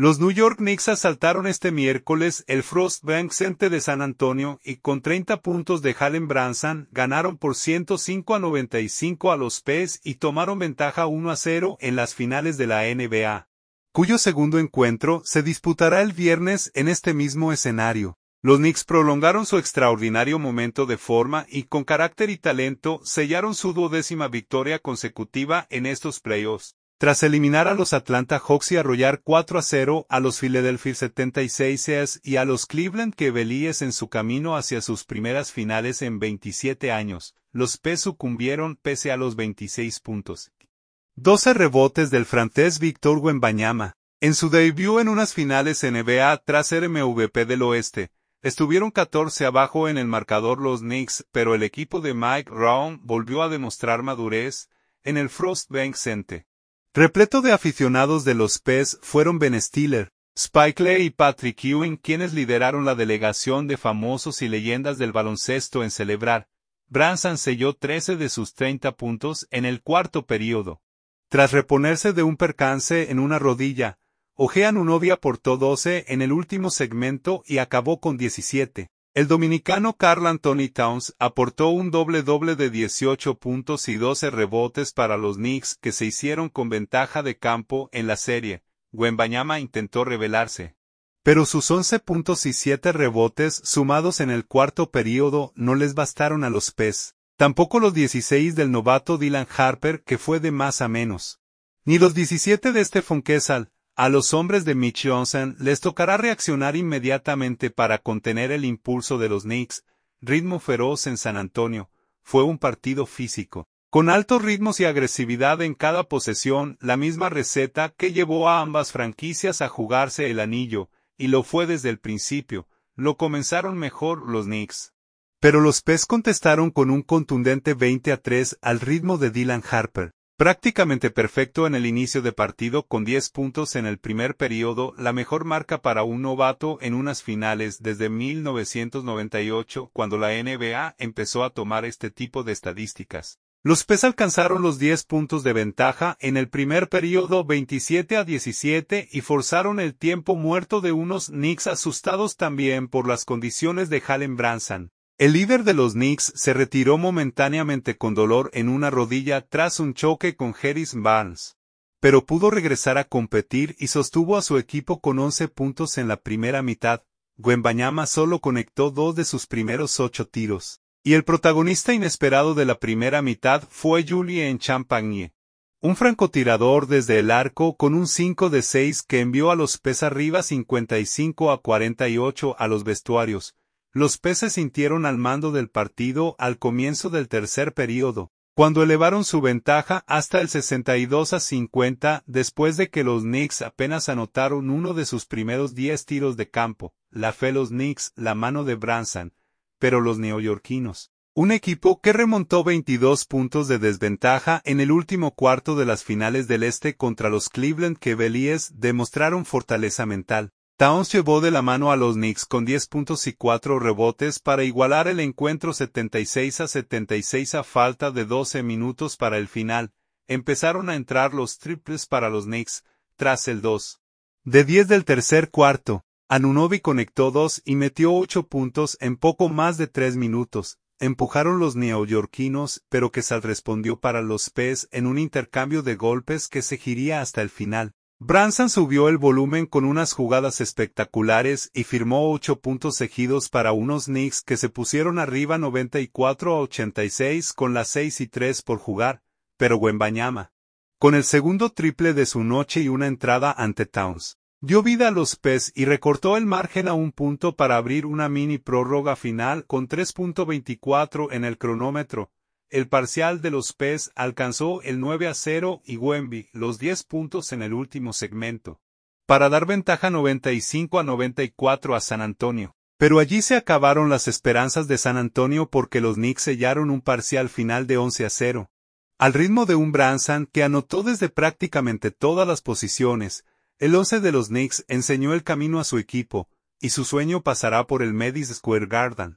Los New York Knicks asaltaron este miércoles el Frost Bank Center de San Antonio y con 30 puntos de Jalen Brunson ganaron por 105-95 a los Pels y tomaron ventaja 1-0 en las finales de la NBA, cuyo segundo encuentro se disputará el viernes en este mismo escenario. Los Knicks prolongaron su extraordinario momento de forma y con carácter y talento sellaron su 12ª victoria consecutiva en estos playoffs, tras eliminar a los Atlanta Hawks y arrollar 4-0 a los Philadelphia 76ers y a los Cleveland Cavaliers en su camino hacia sus primeras finales en 27 años. Los Pels sucumbieron pese a los 26 puntos. 12 rebotes del francés Victor Wembanyama. En su debut en unas finales NBA tras ser MVP del Oeste, estuvieron 14 abajo en el marcador los Knicks, pero el equipo de Mike Brown volvió a demostrar madurez en el Frost Bank Center. Repleto de aficionados de los Pels fueron Ben Stiller, Spike Lee y Patrick Ewing quienes lideraron la delegación de famosos y leyendas del baloncesto en celebrar. Brunson selló 13 de sus 30 puntos en el cuarto período. Tras reponerse de un percance en una rodilla, Ojea Anunoby aportó 12 en el último segmento y acabó con 17. El dominicano Karl Anthony Towns aportó un doble-doble de 18 puntos y 12 rebotes para los Knicks que se hicieron con ventaja de campo en la serie. Wembanyama intentó rebelarse, pero sus 11 puntos y 7 rebotes sumados en el cuarto período no les bastaron a los Pels. Tampoco los 16 del novato Dylan Harper, que fue de más a menos. Ni los 17 de Stephen Kessel. A los hombres de Mitch Johnson les tocará reaccionar inmediatamente para contener el impulso de los Knicks. Ritmo feroz en San Antonio. Fue un partido físico, con altos ritmos y agresividad en cada posesión, la misma receta que llevó a ambas franquicias a jugarse el anillo, y lo fue desde el principio. Lo comenzaron mejor los Knicks, pero los Pels contestaron con un contundente 20-3 al ritmo de Dylan Harper. Prácticamente perfecto en el inicio de partido con 10 puntos en el primer período, la mejor marca para un novato en unas finales desde 1998, cuando la NBA empezó a tomar este tipo de estadísticas. Los Pels alcanzaron los 10 puntos de ventaja en el primer período 27-17 y forzaron el tiempo muerto de unos Knicks asustados también por las condiciones de Jalen Brunson. El líder de los Knicks se retiró momentáneamente con dolor en una rodilla tras un choque con Harrison Barnes, pero pudo regresar a competir y sostuvo a su equipo con 11 puntos en la primera mitad. Wembanyama solo conectó 2 de sus primeros 8 tiros, y el protagonista inesperado de la primera mitad fue Julien Champagnie, un francotirador desde el arco con un 5 de 6 que envió a los Pels arriba 55-48 a los vestuarios. Los Pels se sintieron al mando del partido al comienzo del tercer período, cuando elevaron su ventaja hasta el 62-50 después de que los Knicks apenas anotaron uno de sus primeros 10 tiros de campo. La fe los Knicks, la mano de Brunson, pero los neoyorquinos, un equipo que remontó 22 puntos de desventaja en el último cuarto de las finales del Este contra los Cleveland Cavaliers, demostraron fortaleza mental. Towns llevó de la mano a los Knicks con 10 puntos y 4 rebotes para igualar el encuentro 76-76 a falta de 12 minutos para el final. Empezaron a entrar los triples para los Knicks, tras el 2 de 10 del tercer cuarto. Anunoby conectó 2 y metió 8 puntos en poco más de 3 minutos. Empujaron los neoyorquinos, pero Kessel respondió para los Pels en un intercambio de golpes que seguiría hasta el final. Brunson subió el volumen con unas jugadas espectaculares y firmó 8 puntos seguidos para unos Knicks que se pusieron arriba 94-86 con las 6-3 por jugar, pero Wembanyama, con el segundo triple de su noche y una entrada ante Towns, dio vida a los Pels y recortó el margen a un punto para abrir una mini prórroga final con 3.24 en el cronómetro. El parcial de los Pels alcanzó el 9-0 y Wemby los 10 puntos en el último segmento, para dar ventaja 95-94 a San Antonio. Pero allí se acabaron las esperanzas de San Antonio porque los Knicks sellaron un parcial final de 11-0. Al ritmo de un Brunson que anotó desde prácticamente todas las posiciones, el 11 de los Knicks enseñó el camino a su equipo, y su sueño pasará por el Madison Square Garden.